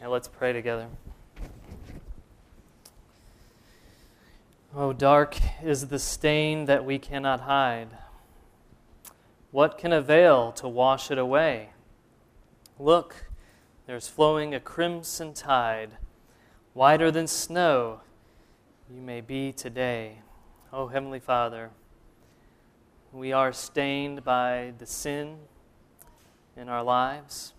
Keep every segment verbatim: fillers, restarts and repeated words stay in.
Now let's pray together. Oh, dark is the stain that we cannot hide. What can avail to wash it away? Look, there's flowing a crimson tide. Whiter than snow you may be today. Oh, Heavenly Father, we are stained by the sin in our lives,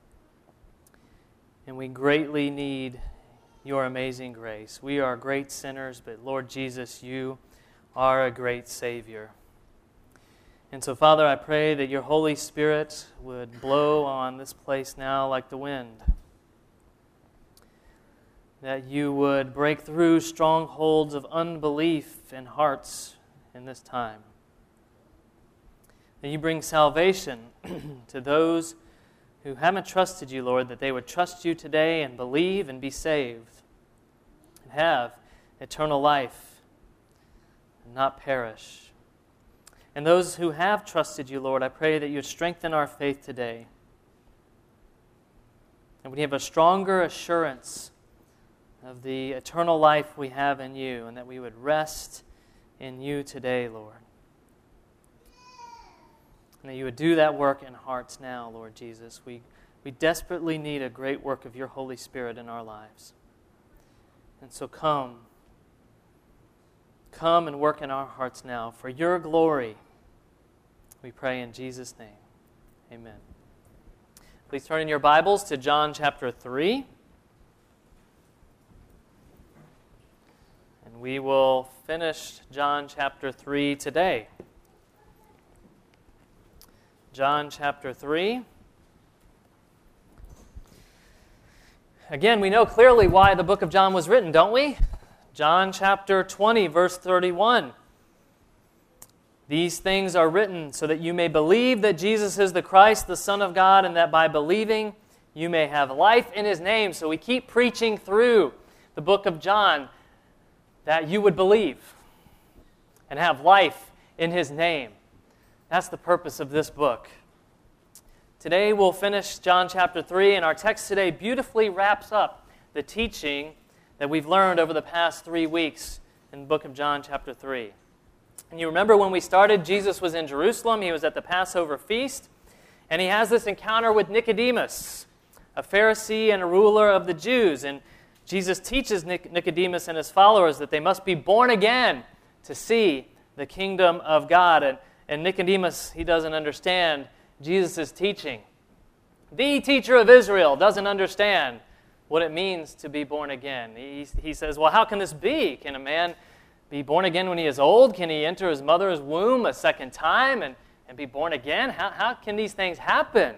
and we greatly need your amazing grace. We are great sinners, but Lord Jesus, you are a great Savior. And so, Father, I pray that your Holy Spirit would blow on this place now like the wind, that you would break through strongholds of unbelief in hearts in this time, that you bring salvation to those who haven't trusted you, Lord, that they would trust you today and believe and be saved and have eternal life and not perish. And those who have trusted you, Lord, I pray that you would strengthen our faith today, and we have a stronger assurance of the eternal life we have in you, and that we would rest in you today, Lord. And that you would do that work in hearts now, Lord Jesus. We, we desperately need a great work of your Holy Spirit in our lives. And so come. Come and work in our hearts now for your glory. We pray in Jesus' name. Amen. Please turn in your Bibles to John chapter three. And we will finish John chapter three today. John chapter three. Again, we know clearly why the book of John was written, don't we? John chapter twenty, verse thirty-one. These things are written so that you may believe that Jesus is the Christ, the Son of God, and that by believing you may have life in His name. So we keep preaching through the book of John that you would believe and have life in His name. That's the purpose of this book. Today we'll finish John chapter three, and our text today beautifully wraps up the teaching that we've learned over the past three weeks in the book of John chapter three. And you remember when we started, Jesus was in Jerusalem. He was at the Passover feast, and he has this encounter with Nicodemus, a Pharisee and a ruler of the Jews. And Jesus teaches Nic- Nicodemus and his followers that they must be born again to see the kingdom of God. And, and Nicodemus, he doesn't understand Jesus' teaching. The teacher of Israel doesn't understand what it means to be born again. He, he says, well, how can this be? Can a man be born again when he is old? Can he enter his mother's womb a second time and, and be born again? How, how can these things happen?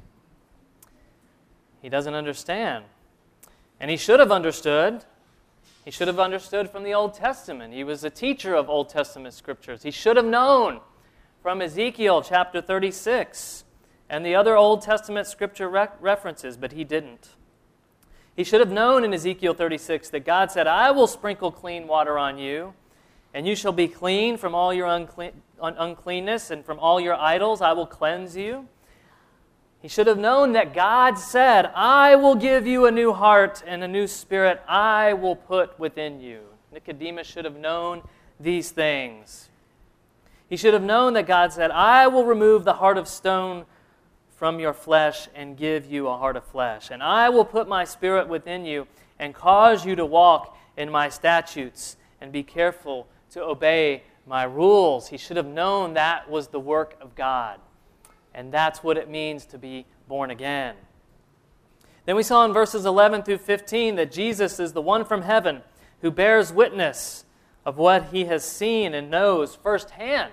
He doesn't understand. And he should have understood. He should have understood from the Old Testament. He was a teacher of Old Testament scriptures. He should have known from Ezekiel chapter thirty-six and the other Old Testament scripture re- references, but he didn't. He should have known in Ezekiel thirty-six that God said, I will sprinkle clean water on you, and you shall be clean from all your unclean, un- uncleanness, and from all your idols I will cleanse you. He should have known that God said, I will give you a new heart and a new spirit I will put within you. Nicodemus should have known these things. He should have known that God said, I will remove the heart of stone from your flesh and give you a heart of flesh. And I will put my spirit within you and cause you to walk in my statutes and be careful to obey my rules. He should have known that was the work of God. And that's what it means to be born again. Then we saw in verses eleven through fifteen that Jesus is the one from heaven who bears witness of what he has seen and knows firsthand.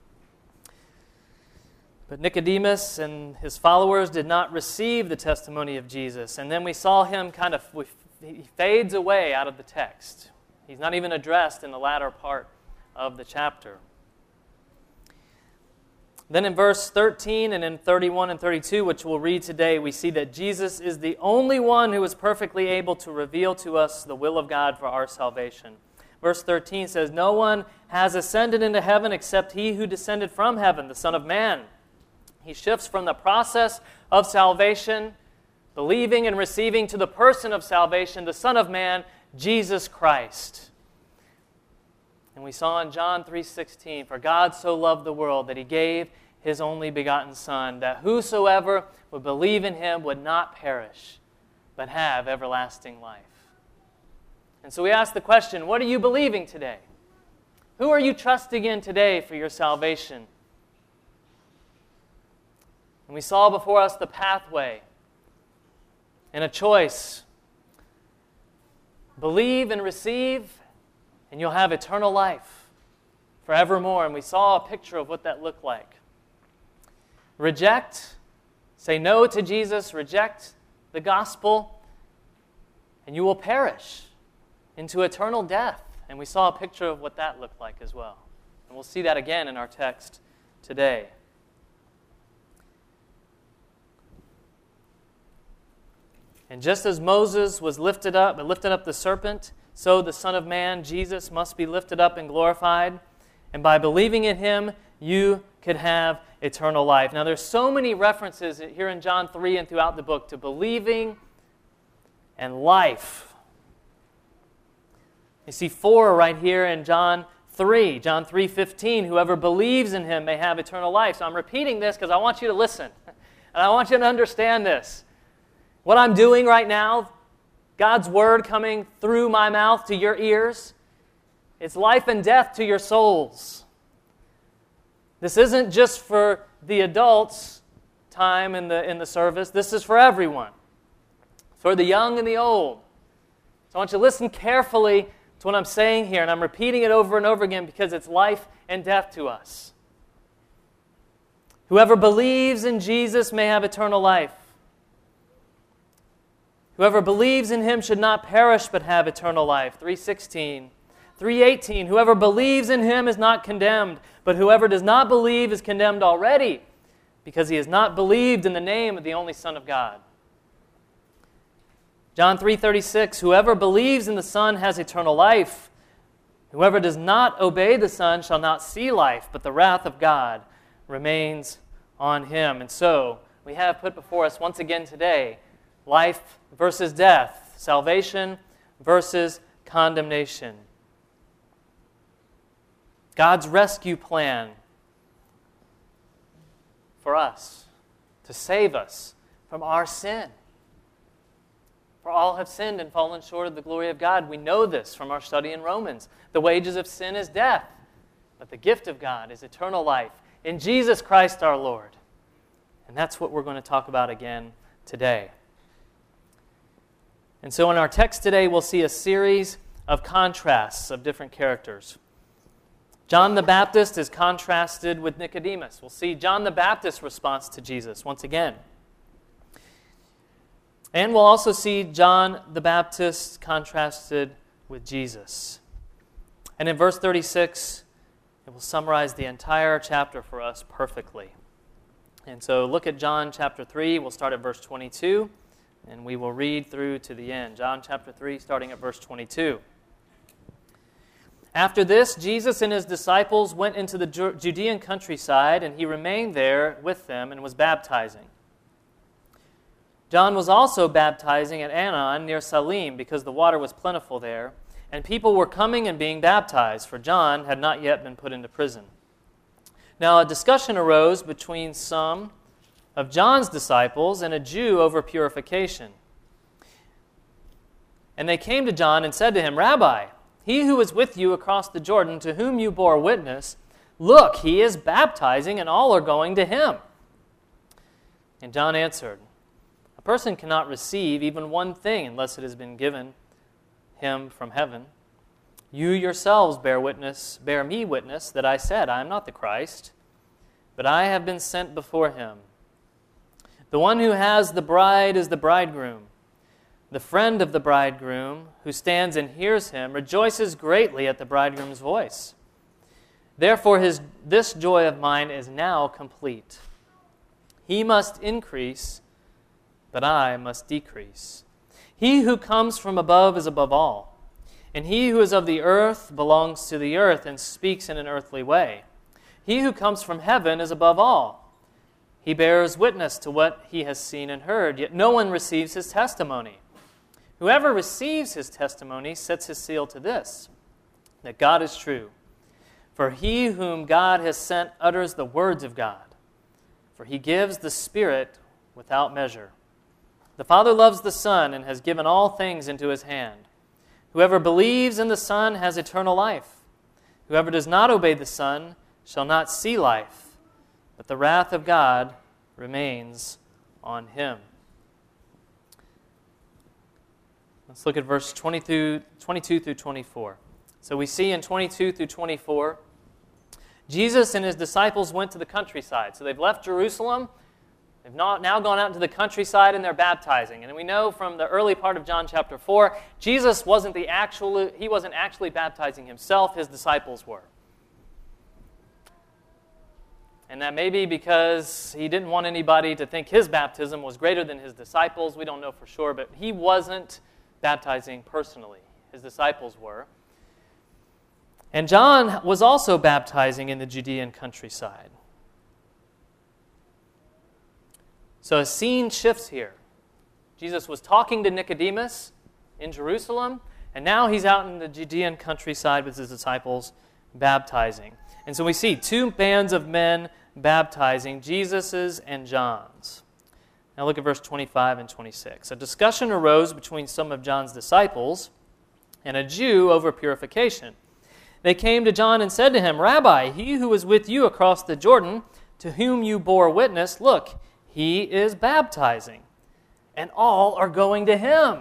But Nicodemus and his followers did not receive the testimony of Jesus. And then we saw him kind of, he fades away out of the text. He's not even addressed in the latter part of the chapter. Then in verse thirteen and in thirty-one and thirty-two, which we'll read today, we see that Jesus is the only one who is perfectly able to reveal to us the will of God for our salvation. Verse thirteen says, no one has ascended into heaven except he who descended from heaven, the Son of Man. He shifts from the process of salvation believing and receiving to the person of salvation, the Son of Man, Jesus Christ. And we saw in John three sixteen, "For God so loved the world that he gave his only begotten Son, that whosoever would believe in him would not perish, but have everlasting life." And so we ask the question, what are you believing today? Who are you trusting in today for your salvation? And we saw before us the pathway and a choice. Believe and receive, and you'll have eternal life forevermore. And we saw a picture of what that looked like. Reject, say no to Jesus, reject the gospel, and you will perish into eternal death. And we saw a picture of what that looked like as well. And we'll see that again in our text today. And just as Moses was lifted up, lifted up the serpent, so the Son of Man, Jesus, must be lifted up and glorified. And by believing in him, you could have eternal life. Now, there's so many references here in John three and throughout the book to believing and life. You see four right here in John three. John three fifteen, "Whoever believes in him may have eternal life." So I'm repeating this because I want you to listen. And I want you to understand this. What I'm doing right now, God's word coming through my mouth to your ears, it's life and death to your souls. This isn't just for the adults' time in the, in the service. This is for everyone, for the young and the old. So I want you to listen carefully to what I'm saying here, and I'm repeating it over and over again because it's life and death to us. Whoever believes in Jesus may have eternal life. Whoever believes in him should not perish but have eternal life. three sixteen. three eighteen, "Whoever believes in him is not condemned, but whoever does not believe is condemned already, because he has not believed in the name of the only Son of God." John three thirty-six, "Whoever believes in the Son has eternal life. Whoever does not obey the Son shall not see life, but the wrath of God remains on him." And so, we have put before us once again today, life versus death, salvation versus condemnation. God's rescue plan for us to save us from our sin. For all have sinned and fallen short of the glory of God. We know this from our study in Romans. The wages of sin is death, but the gift of God is eternal life in Jesus Christ our Lord. And that's what we're going to talk about again today. And so in our text today, we'll see a series of contrasts of different characters. John the Baptist is contrasted with Nicodemus. We'll see John the Baptist's response to Jesus once again. And we'll also see John the Baptist contrasted with Jesus. And in verse thirty-six, it will summarize the entire chapter for us perfectly. And so look at John chapter three. We'll start at verse twenty-two, and we will read through to the end. John chapter three, starting at verse twenty-two. "After this, Jesus and his disciples went into the Judean countryside, and he remained there with them and was baptizing. John was also baptizing at Aenon near Salim, because the water was plentiful there, and people were coming and being baptized, for John had not yet been put into prison. Now a discussion arose between some of John's disciples and a Jew over purification. And they came to John and said to him, 'Rabbi, he who was with you across the Jordan, to whom you bore witness, look, he is baptizing, and all are going to him.' And John answered, 'A person cannot receive even one thing unless it has been given him from heaven. You yourselves bear witness, bear me witness that I said, I am not the Christ, but I have been sent before him. The one who has the bride is the bridegroom. The friend of the bridegroom, who stands and hears him, rejoices greatly at the bridegroom's voice. Therefore his, this joy of mine is now complete. He must increase, but I must decrease. He who comes from above is above all, and he who is of the earth belongs to the earth and speaks in an earthly way. He who comes from heaven is above all. He bears witness to what he has seen and heard, yet no one receives his testimony. Whoever receives his testimony sets his seal to this, that God is true. For he whom God has sent utters the words of God, for he gives the Spirit without measure. The Father loves the Son and has given all things into his hand. Whoever believes in the Son has eternal life. Whoever does not obey the Son shall not see life, but the wrath of God remains on him. Let's look at verse twenty-two through twenty-four. So we see in twenty-two through twenty-four, Jesus and his disciples went to the countryside. So they've left Jerusalem. They've not, now gone out into the countryside and they're baptizing. And we know from the early part of John chapter four, Jesus wasn't the actual, he wasn't actually baptizing himself, his disciples were. And that may be because he didn't want anybody to think his baptism was greater than his disciples. We don't know for sure, but he wasn't baptizing personally. His disciples were. And John was also baptizing in the Judean countryside. So a scene shifts here. Jesus was talking to Nicodemus in Jerusalem, and now he's out in the Judean countryside with his disciples baptizing. And so we see two bands of men baptizing, Jesus's and John's. Now look at verse twenty-five and twenty-six. A discussion arose between some of John's disciples and a Jew over purification. They came to John and said to him, Rabbi, he who was with you across the Jordan, to whom you bore witness, look, he is baptizing, and all are going to him.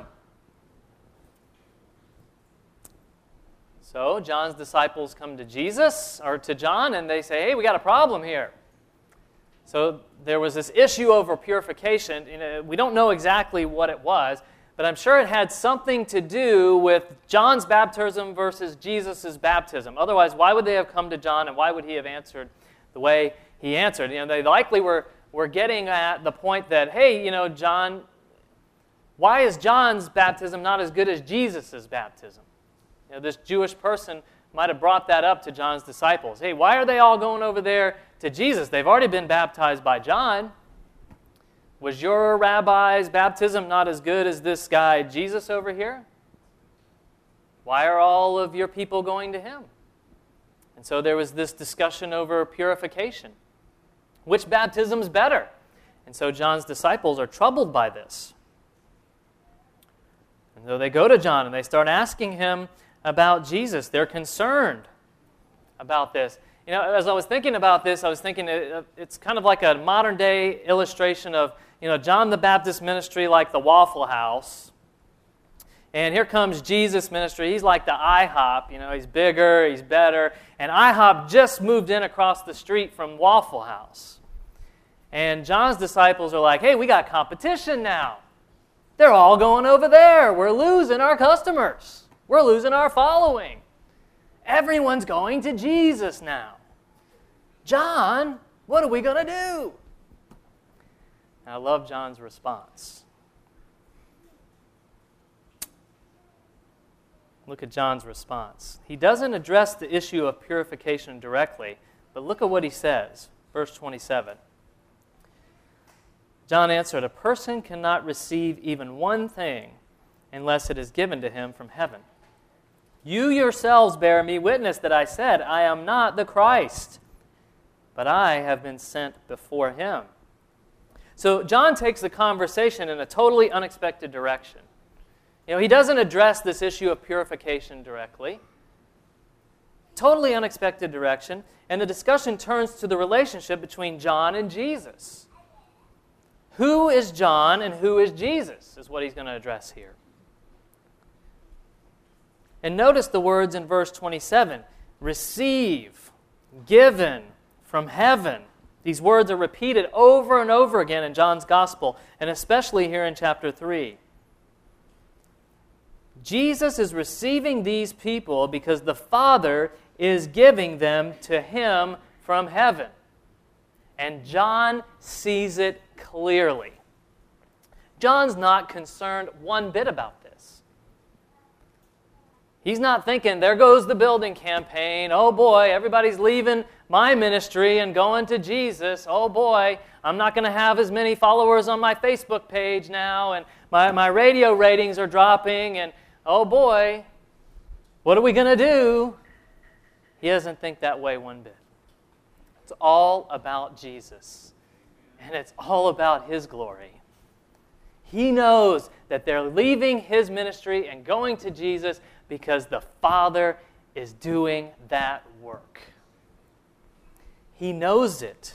So John's disciples come to Jesus, or to John, and they say, hey, we got a problem here. So there was this issue over purification. You know, we don't know exactly what it was, but I'm sure it had something to do with John's baptism versus Jesus' baptism. Otherwise, why would they have come to John, and why would he have answered the way he answered? You know, they likely were, were getting at the point that, hey, you know, John, why is John's baptism not as good as Jesus' baptism? You know, this Jewish person might have brought that up to John's disciples. Hey, why are they all going over there to Jesus? They've already been baptized by John. Was your rabbi's baptism not as good as this guy Jesus over here? Why are all of your people going to him? And so there was this discussion over purification. Which baptism's better? And so John's disciples are troubled by this. And so they go to John and they start asking him about Jesus. They're concerned about this. You know, as I was thinking about this, I was thinking it's kind of like a modern-day illustration of, you know, John the Baptist ministry like the Waffle House. And here comes Jesus' ministry. He's like the IHOP. You know, he's bigger, he's better. And IHOP just moved in across the street from Waffle House. And John's disciples are like, hey, we got competition now. They're all going over there. We're losing our customers. We're losing our following. Everyone's going to Jesus now. John, what are we going to do? And I love John's response. Look at John's response. He doesn't address the issue of purification directly, but look at what he says. Verse twenty-seven. John answered, a person cannot receive even one thing unless it is given to him from heaven. You yourselves bear me witness that I said, I am not the Christ, but I have been sent before him. So John takes the conversation in a totally unexpected direction. You know, he doesn't address this issue of purification directly. Totally unexpected direction, and the discussion turns to the relationship between John and Jesus. Who is John and who is Jesus is what he's going to address here. And notice the words in verse twenty-seven, receive, given from heaven. These words are repeated over and over again in John's gospel, and especially here in chapter three. Jesus is receiving these people because the Father is giving them to him from heaven. And John sees it clearly. John's not concerned one bit about this. He's not thinking, there goes the building campaign. Oh boy, everybody's leaving my ministry and going to Jesus, oh boy, I'm not going to have as many followers on my Facebook page now, and my, my radio ratings are dropping, and oh boy, what are we going to do? He doesn't think that way one bit. It's all about Jesus, and it's all about His glory. He knows that they're leaving His ministry and going to Jesus because the Father is doing that work. He knows it.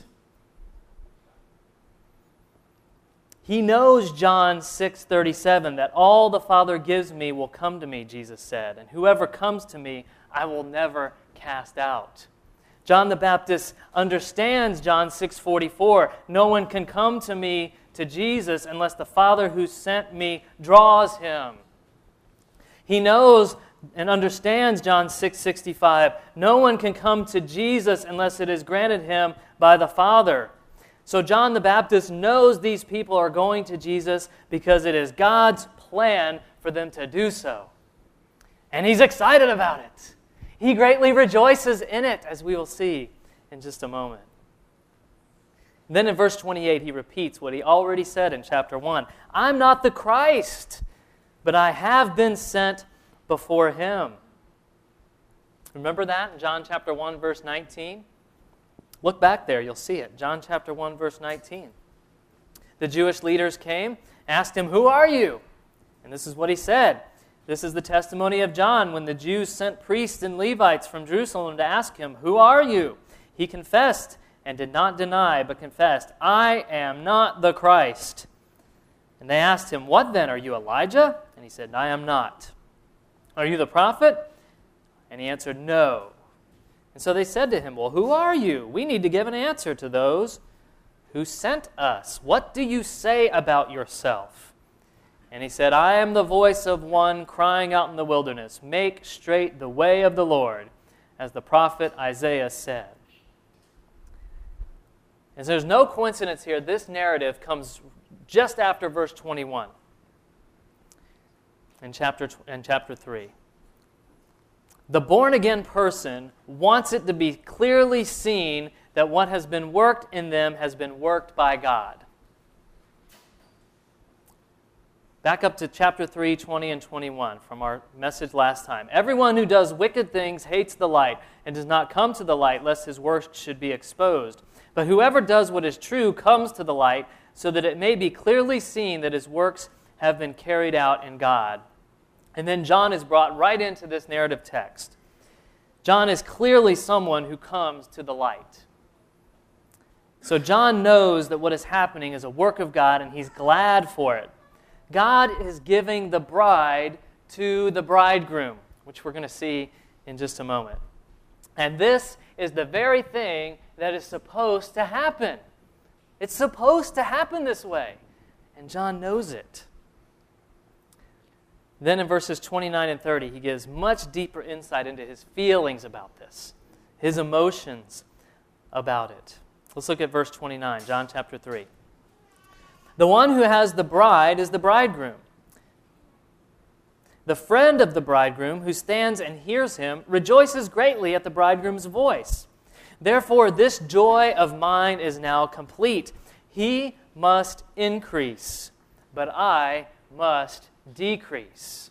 He knows John six thirty-seven, that all the Father gives me will come to me, Jesus said, and whoever comes to me, I will never cast out. John the Baptist understands John six forty-four, no one can come to me, to Jesus, unless the Father who sent me draws him. He knows and understands John six sixty-five, no one can come to Jesus unless it is granted him by the Father. So John the Baptist knows these people are going to Jesus because it is God's plan for them to do so. And he's excited about it. He greatly rejoices in it, as we will see in just a moment. Then in verse twenty-eight, he repeats what he already said in chapter one. I'm not the Christ, but I have been sent before him. Remember that in John chapter one, verse nineteen? Look back there, you'll see it. John chapter one, verse nineteen. The Jewish leaders came, asked him, who are you? And this is what he said. This is the testimony of John when the Jews sent priests and Levites from Jerusalem to ask him, who are you? He confessed and did not deny, but confessed, I am not the Christ. And they asked him, what then? Are you Elijah? And he said, I am not. Are you the prophet? And he answered, no. And so they said to him, well, who are you? We need to give an answer to those who sent us. What do you say about yourself? And he said, I am the voice of one crying out in the wilderness, make straight the way of the Lord, as the prophet Isaiah said. And so there's no coincidence here. This narrative comes just after verse twenty-one in chapter, in chapter three. The born-again person wants it to be clearly seen that what has been worked in them has been worked by God. Back up to chapter three, twenty and twenty-one from our message last time. Everyone who does wicked things hates the light and does not come to the light lest his works should be exposed. But whoever does what is true comes to the light so that it may be clearly seen that his works have been carried out in God. And then John is brought right into this narrative text. John is clearly someone who comes to the light. So John knows that what is happening is a work of God, and he's glad for it. God is giving the bride to the bridegroom, which we're going to see in just a moment. And this is the very thing that is supposed to happen. It's supposed to happen this way, and John knows it. Then in verses twenty-nine and thirty, he gives much deeper insight into his feelings about this, his emotions about it. Let's look at verse twenty-nine, John chapter three. The one who has the bride is the bridegroom. The friend of the bridegroom who stands and hears him rejoices greatly at the bridegroom's voice. Therefore, this joy of mine is now complete. He must increase, but I must decrease.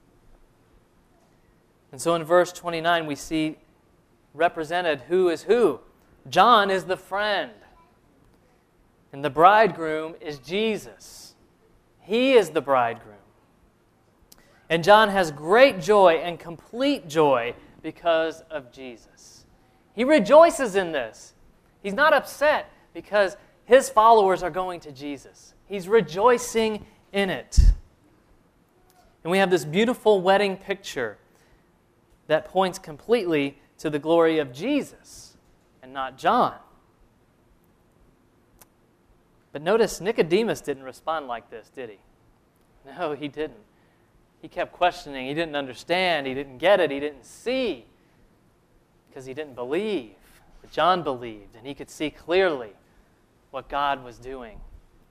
And so in verse twenty-nine, we see represented who is who. John is the friend. And the bridegroom is Jesus. He is the bridegroom. And John has great joy and complete joy because of Jesus. He rejoices in this. He's not upset because his followers are going to Jesus. He's rejoicing in it. And we have this beautiful wedding picture that points completely to the glory of Jesus and not John. But notice Nicodemus didn't respond like this, did he? No, he didn't. He kept questioning. He didn't understand. He didn't get it. He didn't see because he didn't believe. But John believed, and he could see clearly what God was doing.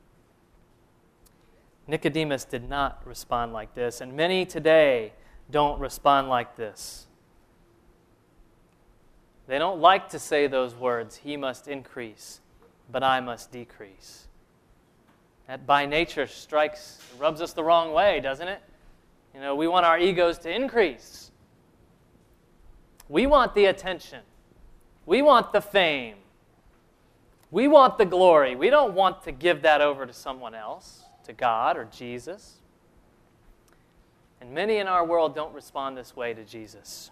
Nicodemus did not respond like this, and many today don't respond like this. They don't like to say those words, he must increase, but I must decrease. That by nature strikes, rubs us the wrong way, doesn't it? You know, we want our egos to increase. We want the attention. We want the fame. We want the glory. We don't want to give that over to someone else, to God or Jesus. And many in our world don't respond this way to Jesus.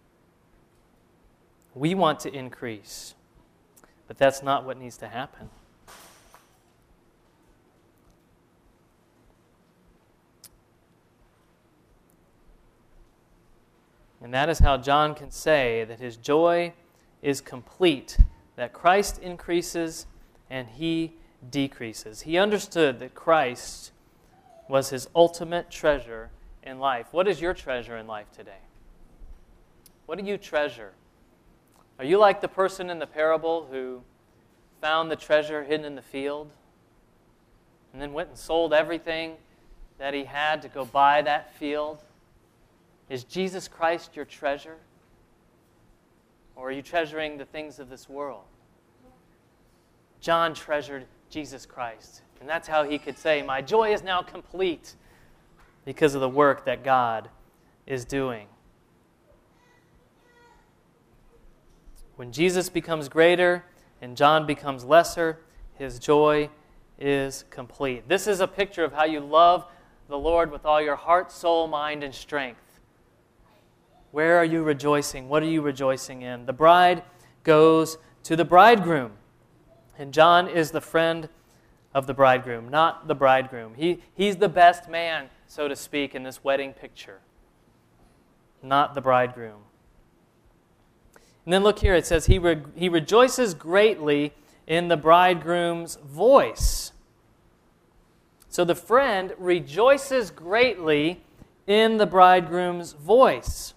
We want to increase, but that's not what needs to happen. And that is how John can say that his joy is complete, that Christ increases and he decreases. He understood that Christ was his ultimate treasure in life. What is your treasure in life today? What do you treasure? Are you like the person in the parable who found the treasure hidden in the field and then went and sold everything that he had to go buy that field? Is Jesus Christ your treasure? Or are you treasuring the things of this world? John treasured Jesus Christ. And that's how he could say, my joy is now complete because of the work that God is doing. When Jesus becomes greater and John becomes lesser, his joy is complete. This is a picture of how you love the Lord with all your heart, soul, mind, and strength. Where are you rejoicing? What are you rejoicing in? The bride goes to the bridegroom. And John is the friend of the bridegroom, not the bridegroom. He, he's the best man, so to speak, in this wedding picture, not the bridegroom. And then look here, it says, he, re- he rejoices greatly in the bridegroom's voice. So the friend rejoices greatly in the bridegroom's voice.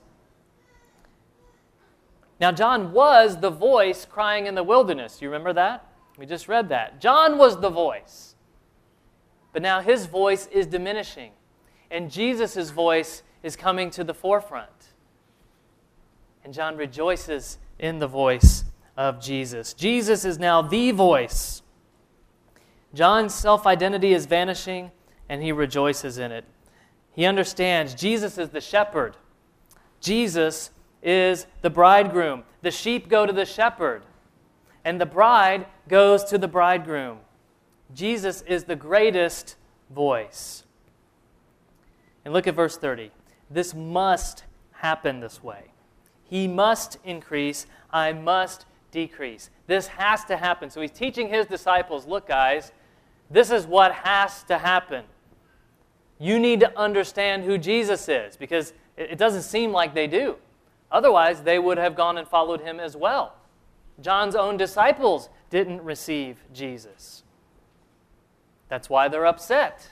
Now, John was the voice crying in the wilderness. You remember that? We just read that. John was the voice. But now his voice is diminishing. And Jesus' voice is coming to the forefront. And John rejoices in the voice of Jesus. Jesus is now the voice. John's self-identity is vanishing, and he rejoices in it. He understands Jesus is the shepherd. Jesus is the bridegroom. The sheep go to the shepherd, and the bride goes to the bridegroom. Jesus is the greatest voice. And look at verse thirty. This must happen this way. He must increase, I must decrease. This has to happen. So he's teaching his disciples, look guys, this is what has to happen. You need to understand who Jesus is, because it doesn't seem like they do. Otherwise, they would have gone and followed him as well. John's own disciples didn't receive Jesus. That's why they're upset.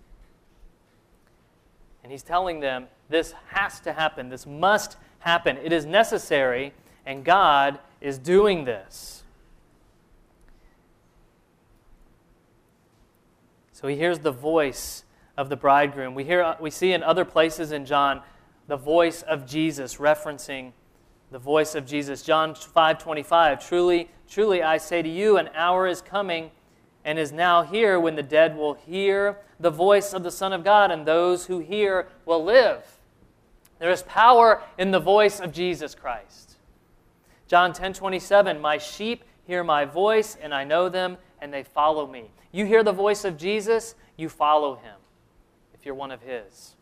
And he's telling them, this has to happen. This must happen. It is necessary, and God is doing this. So he hears the voice of the bridegroom. We hear, we see in other places in John the voice of Jesus, referencing the voice of Jesus. John five twenty-five, truly, truly I say to you, an hour is coming and is now here when the dead will hear the voice of the Son of God, and those who hear will live. There is power in the voice of Jesus Christ. John ten twenty-seven, my sheep hear my voice, and I know them, and they follow me. You hear the voice of Jesus, you follow him, if you're one of his.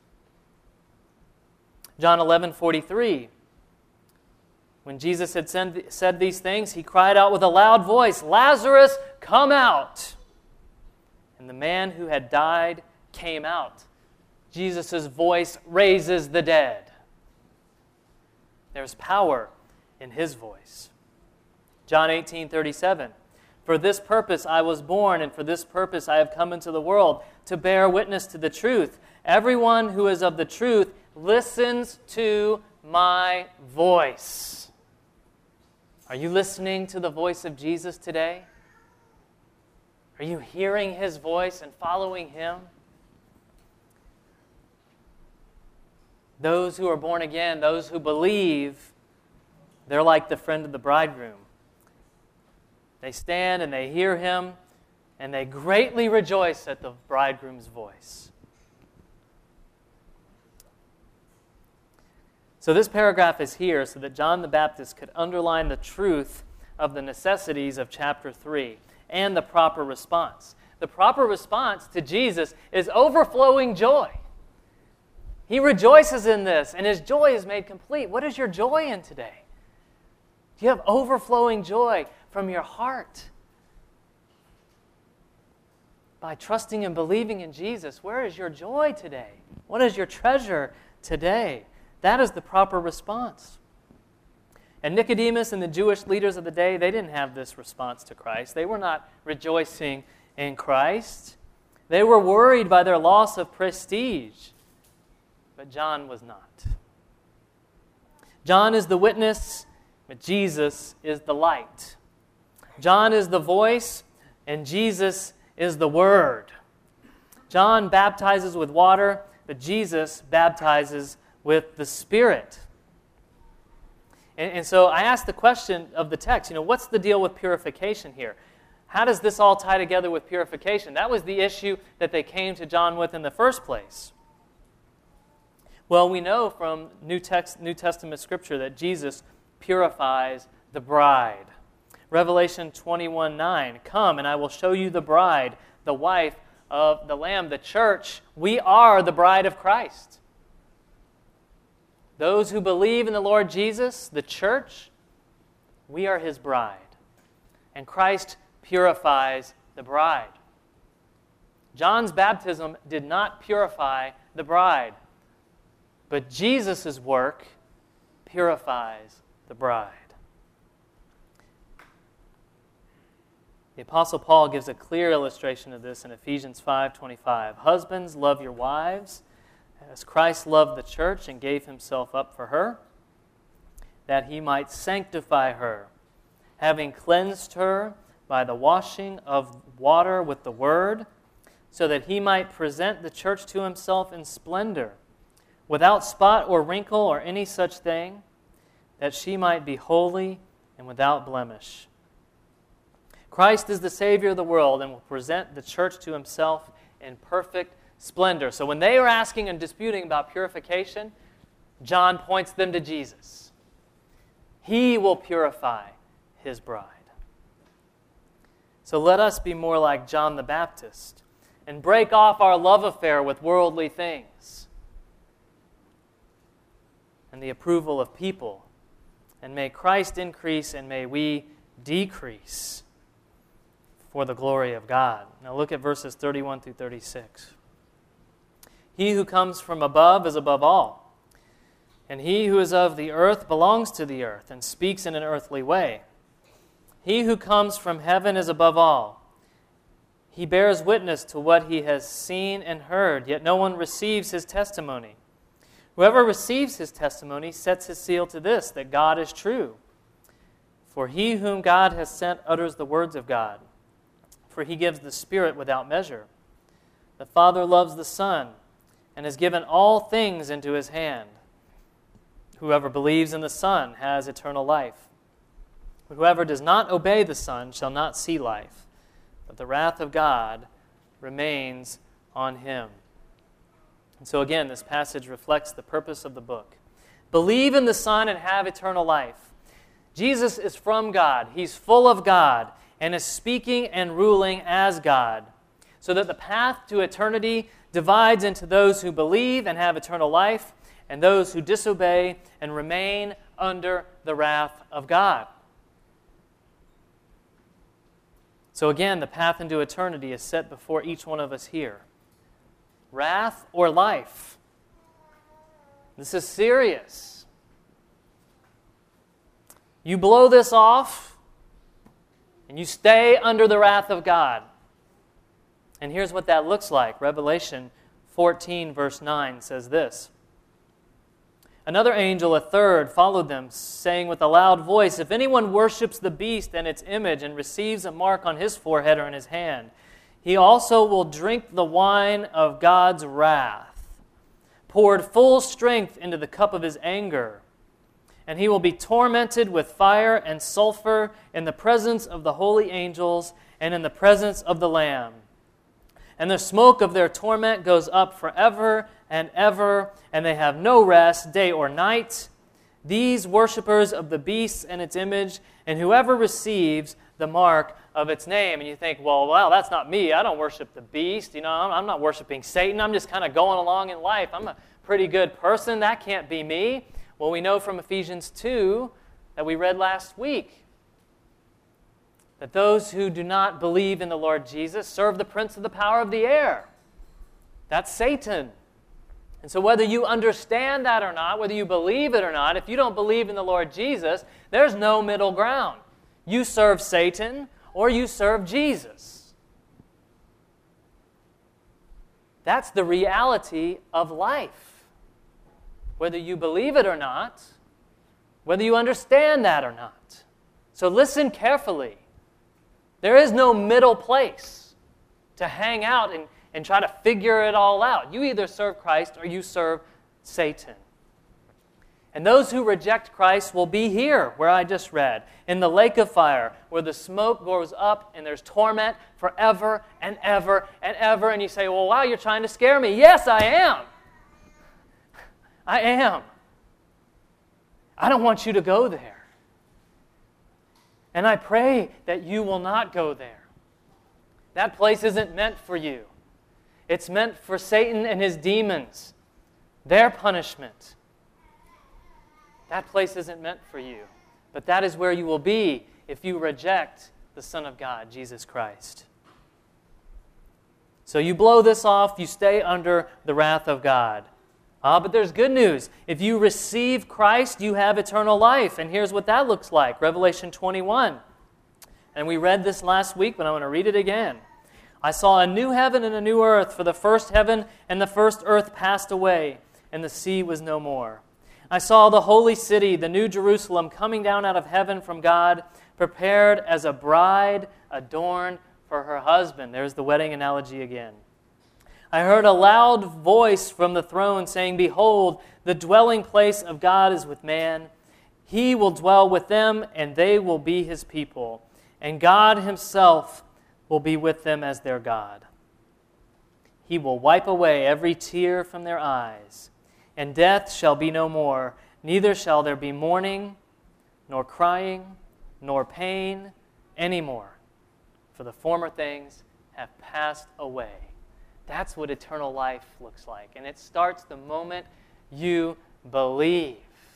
John eleven forty-three, when Jesus had said these things, he cried out with a loud voice, Lazarus, come out! And the man who had died came out. Jesus' voice raises the dead. There's power in his voice. John eighteen thirty-seven, for this purpose I was born, and for this purpose I have come into the world, to bear witness to the truth. Everyone who is of the truth listens to my voice. Are you listening to the voice of Jesus today? Are you hearing his voice and following him? Those who are born again, those who believe, They're like the friend of the bridegroom. They stand and they hear him, and they greatly rejoice at the bridegroom's voice. So this paragraph is here so that John the Baptist could underline the truth of the necessities of chapter three and the proper response. The proper response to Jesus is overflowing joy. He rejoices in this, and his joy is made complete. What is your joy in today? Do you have overflowing joy from your heart? By trusting and believing in Jesus, where is your joy today? What is your treasure today? That is the proper response. And Nicodemus and the Jewish leaders of the day, they didn't have this response to Christ. They were not rejoicing in Christ. They were worried by their loss of prestige. But John was not. John is the witness, but Jesus is the light. John is the voice, and Jesus is the word. John baptizes with water, but Jesus baptizes with the Spirit. And, and so I asked the question of the text, you know, what's the deal with purification here? How does this all tie together with purification? That was the issue that they came to John with in the first place. Well, we know from New, text, New Testament Scripture that Jesus purifies the bride. Revelation twenty-one nine, come and I will show you the bride, the wife of the Lamb, the church. We are the bride of Christ. Those who believe in the Lord Jesus, the church, we are his bride. And Christ purifies the bride. John's baptism did not purify the bride, but Jesus' work purifies the bride. The Apostle Paul gives a clear illustration of this in Ephesians five twenty-five. Husbands, love your wives, as Christ loved the church and gave himself up for her, that he might sanctify her, having cleansed her by the washing of water with the word, so that he might present the church to himself in splendor, without spot or wrinkle or any such thing, that she might be holy and without blemish. Christ is the Savior of the world and will present the church to himself in perfect splendor. So when they are asking and disputing about purification, John points them to Jesus. He will purify his bride. So let us be more like John the Baptist and break off our love affair with worldly things and the approval of people. And may Christ increase and may we decrease for the glory of God. Now look at verses thirty-one through thirty-six. He who comes from above is above all, and he who is of the earth belongs to the earth and speaks in an earthly way. He who comes from heaven is above all. He bears witness to what he has seen and heard, yet no one receives his testimony. Whoever receives his testimony sets his seal to this, that God is true. For he whom God has sent utters the words of God, for he gives the Spirit without measure. The Father loves the Son and has given all things into his hand. Whoever believes in the Son has eternal life. Whoever does not obey the Son shall not see life, but the wrath of God remains on him. And so again, this passage reflects the purpose of the book. Believe in the Son and have eternal life. Jesus is from God. He's full of God and is speaking and ruling as God, so that the path to eternity divides into those who believe and have eternal life and those who disobey and remain under the wrath of God. So again, the path into eternity is set before each one of us here. Wrath or life. This is serious. You blow this off, and you stay under the wrath of God. And here's what that looks like. Revelation fourteen, verse nine says this. Another angel, a third, followed them, saying with a loud voice, if anyone worships the beast and its image and receives a mark on his forehead or in his hand, he also will drink the wine of God's wrath, poured full strength into the cup of his anger. and he will be tormented with fire and sulfur in the presence of the holy angels and in the presence of the Lamb. And the smoke of their torment goes up forever and ever, and they have no rest, day or night. These worshipers of the beast and its image, and whoever receives the mark of its name. And you think, well, wow, that's not me. I don't worship the beast. You know, I'm not worshiping Satan. I'm just kind of going along in life. I'm a pretty good person. That can't be me. Well, we know from Ephesians two that we read last week that those who do not believe in the Lord Jesus serve the prince of the power of the air. That's Satan. And so whether you understand that or not, whether you believe it or not, if you don't believe in the Lord Jesus, there's no middle ground. You serve Satan or you serve Jesus. That's the reality of life. Whether you believe it or not, whether you understand that or not. So listen carefully. There is no middle place to hang out and, and try to figure it all out. You either serve Christ or you serve Satan. And those who reject Christ will be here, where I just read, in the lake of fire, where the smoke goes up and there's torment forever and ever and ever. And you say, well, wow, you're trying to scare me. Yes, I am. I am. I don't want you to go there. And I pray that you will not go there. That place isn't meant for you. It's meant for Satan and his demons, their punishment. That place isn't meant for you. But that is where you will be if you reject the Son of God, Jesus Christ. So you blow this off, you stay under the wrath of God. Ah, but there's good news. If you receive Christ, you have eternal life. And here's what that looks like. Revelation twenty-one. And we read this last week, but I'm going to read it again. I saw a new heaven and a new earth, for the first heaven and the first earth passed away, and the sea was no more. I saw the holy city, the new Jerusalem, coming down out of heaven from God, prepared as a bride adorned for her husband. There's the wedding analogy again. I heard a loud voice from the throne saying, behold, the dwelling place of God is with man. He will dwell with them, and they will be his people. And God himself will be with them as their God. He will wipe away every tear from their eyes, and death shall be no more. Neither shall there be mourning, nor crying, nor pain anymore. For the former things have passed away. That's what eternal life looks like. And it starts the moment you believe.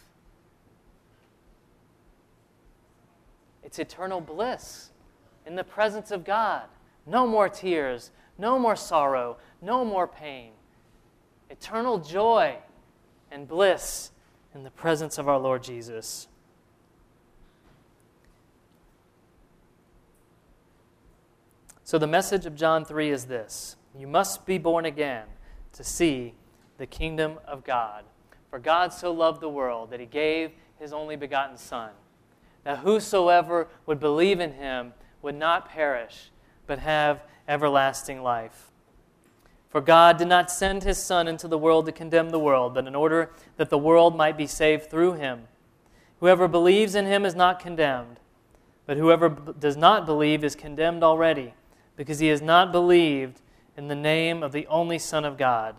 It's eternal bliss in the presence of God. No more tears, no more sorrow, no more pain. Eternal joy and bliss in the presence of our Lord Jesus. So the message of John three is this. You must be born again to see the kingdom of God. For God so loved the world that he gave his only begotten Son, that whosoever would believe in him would not perish, but have everlasting life. For God did not send his Son into the world to condemn the world, but in order that the world might be saved through him. Whoever believes in him is not condemned, but whoever b- does not believe is condemned already, because he has not believed in the name of the only Son of God.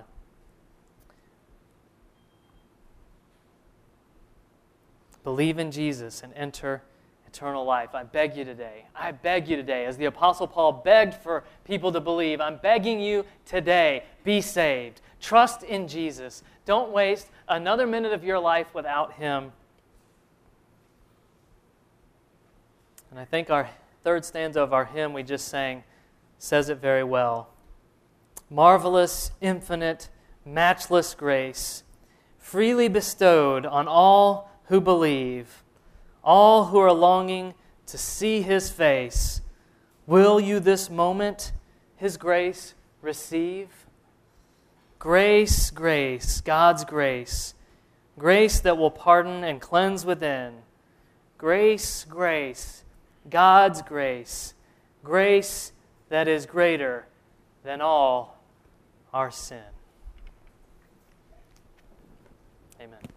Believe in Jesus and enter eternal life. I beg you today. I beg you today, as the Apostle Paul begged for people to believe, I'm begging you today, be saved. Trust in Jesus. Don't waste another minute of your life without him. And I think our third stanza of our hymn we just sang says it very well. Marvelous, infinite, matchless grace, freely bestowed on all who believe, all who are longing to see his face. Will you this moment his grace receive? Grace, grace, God's grace, grace that will pardon and cleanse within. Grace, grace, God's grace, grace that is greater than all our sin. Amen.